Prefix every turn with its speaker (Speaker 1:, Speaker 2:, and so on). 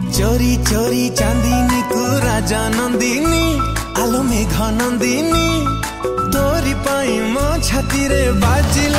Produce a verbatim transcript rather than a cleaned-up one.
Speaker 1: चोरी चोरी चांदनी को राजा नंदिनी आलो मेघ नंदिनी तोरी पाई मो छाती रे बाजिल